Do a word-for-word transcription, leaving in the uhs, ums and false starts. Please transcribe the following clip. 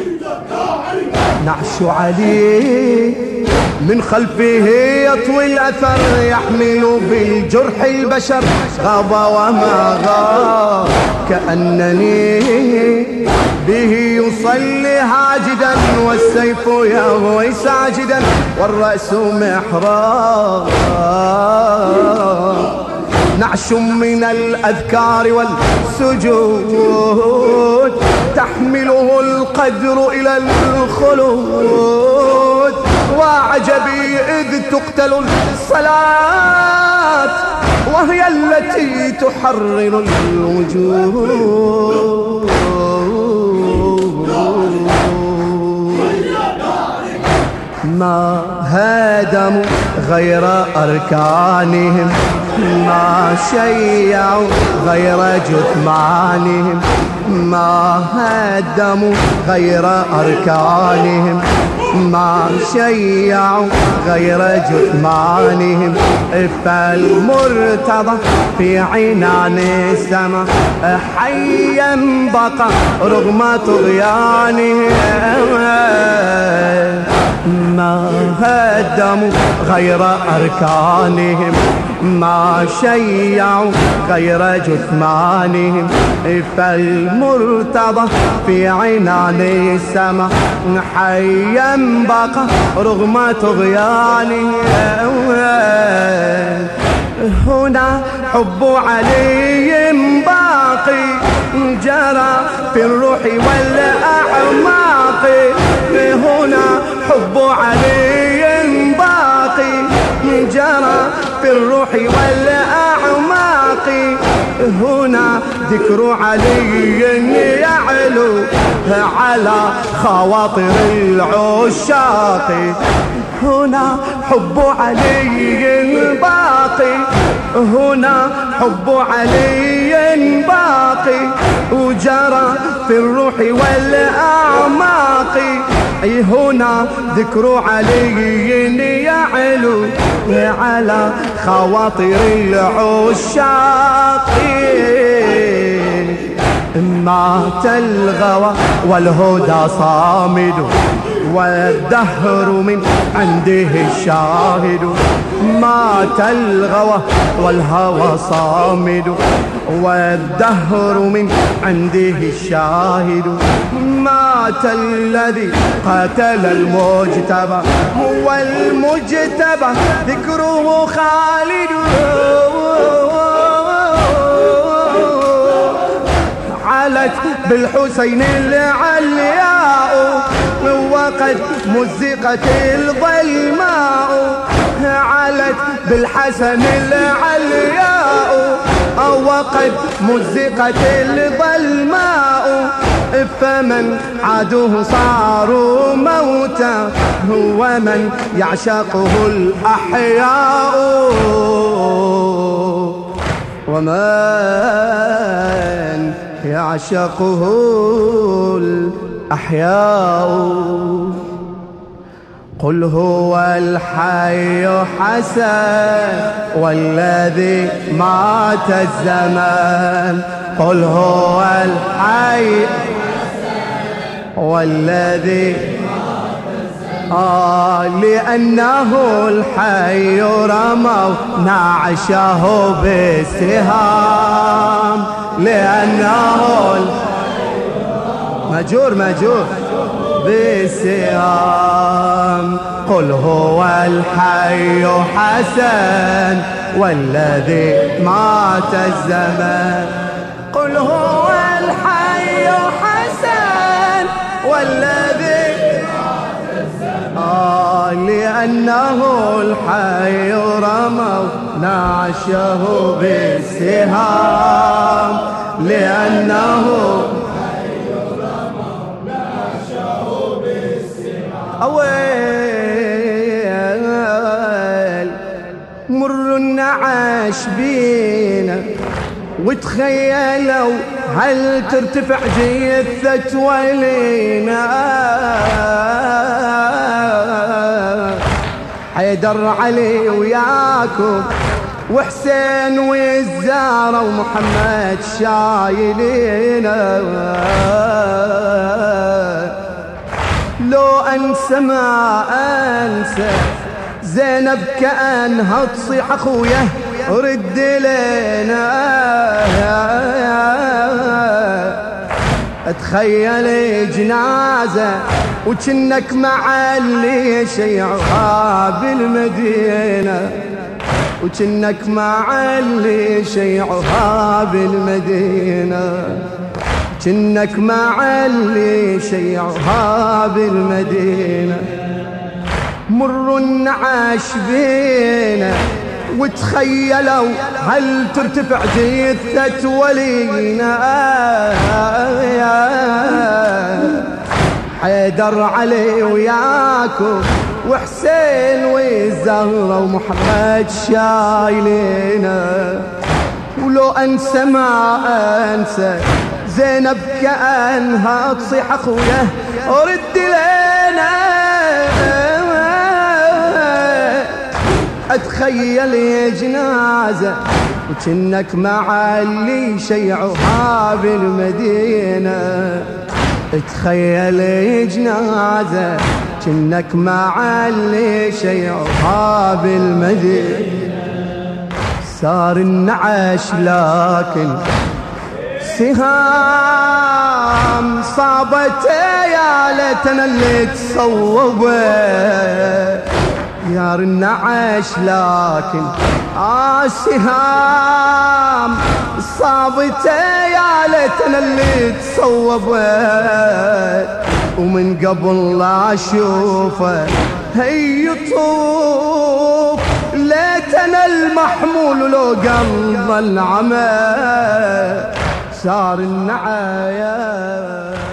نعش علي من خلفه يطوي الأثر، يحمل بالجرح البشر غاب وما غاب، كأنني به يصلي هاجدا والسيف يهوي ساجدا والرأس محراب. نعش من الأذكار والسجود تحمله القدر إلى الخلود، وعجبي إذ تقتل الصلاة وهي التي تحرر الوجود. ما هدموا غير أركانهم، ما شيعوا غير جثمانهم، ما هدموا غير أركانهم، ما شيعوا غير جثمانهم. فالمرتضى في عنان السماء حيا بقى رغم طغيانهم، ما هدموا غير أركانهم، ما شيعوا غير جثمانهم. فالمرتضى في عنان السماء حيا بقى رغم طغيانهم. هنا حب علي باقي جرى في الروح والأعماق، هنا حب علي باقي جرى في الروح والأعماق، هنا ذكر علي يعلو على خواطر العشاق، هنا حب علي باقي، هنا حب علي باقي وجرى في الروح والأعماق، أي هنا ذكر علي يعلو على خواطر العشاق. مات الغوى والهدى صامد والدهر من عنده الشاهد، مات الغوى والهوى صامد والدهر من عنده الشاهد، مات الذي قتل المجتبى هو المجتبى ذكره خالد. علت بالحسين العلياء وقد مزقت الظلماء، علت بالحسن العلياء وقد مزقت الظلماء، فمن عادوه صاروا موتى ومن يعشقه الأحياء، ومن يعشقه الأحياء. قل هو الحي حسن والذي مات الزمان، قل هو الحي والذي آه لأنه الحي رموا نعشه بالسهام، لأنه مجور مجور بالسهام. قل هو الحي حسن والذي مات الزمان، قل هو الحي حسن والذي مات الزمان، آه لأنه الحي رموا نعشه بالسهام، لأنه أويل مر النعاش بينا وتخيلوا هل ترتفع جثة ولينا، حيدر علي وياكم وحسين والزهرة ومحمد شايلينا، أنسى ما أنسى زينب كأنها تصيح أخويا رد لنا. اتخيل جنازة وكنك مع اللي شيعها بالمدينة، وكنك مع اللي شيعها بالمدينة، كنك مع اللي شيعها بالمدينة. مر النعاش بينا وتخيلوا هل ترتفع جثة ولينا. حيدر علي وياكم وحسين والزهرة ومحمد شايلينا. ولو أنسى ما أنسى زينب كأنها تصيح أخويا رد لنا. أتخيل يا جنازة وكنك مع اللي شيعوها بالمدينة. اتخيل يا جنازة كنك مع اللي شيعوها بالمدينة. صار النعش لكن سهام صابته يا ليتنا اللي تصوبه. يا النعش لكن آه سهام صابته يا ليتنا اللي تصوبت. ومن قبل لا اشوفه هي طوف ليتنا المحمول لو قلب العمى. صار النعايا